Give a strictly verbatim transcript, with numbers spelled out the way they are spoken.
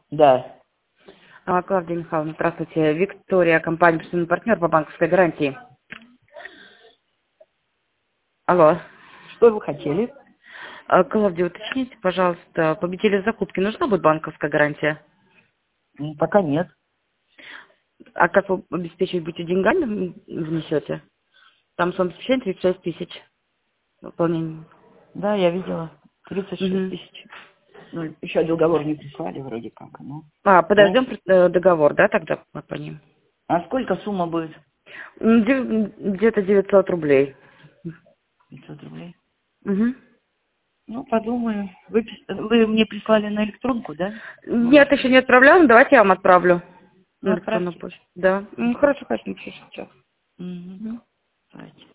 Да. А, Клавдия Михайловна, здравствуйте. Виктория, компания «Персональный партнер» по банковской гарантии. Алло. Что вы хотели? А, Клавдия, уточните, пожалуйста, победители закупки, нужна будет банковская гарантия? М, Пока нет. А как вы обеспечивать будете деньгами внесете? Там сумма обеспечения тридцать шесть тысяч. Выполнение. Да, я видела. тридцать шесть Мгм. тысяч. Ну, еще договор не прислали вроде как. Ну, А, да. подождем э, договор, да, тогда мы по ним? А сколько сумма будет? М, дев- Где-то девятьсот рублей. пятьсот рублей. Мгм. Ну, подумаю. Вы, пис- вы мне прислали на электронку, да? Нет, Бумажку? еще не отправляла, но давайте я вам отправлю Ну, на электронную отправьте. почту. Да. Ну, хорошо, конечно, напишу сейчас. Угу. Мгм. Давайте.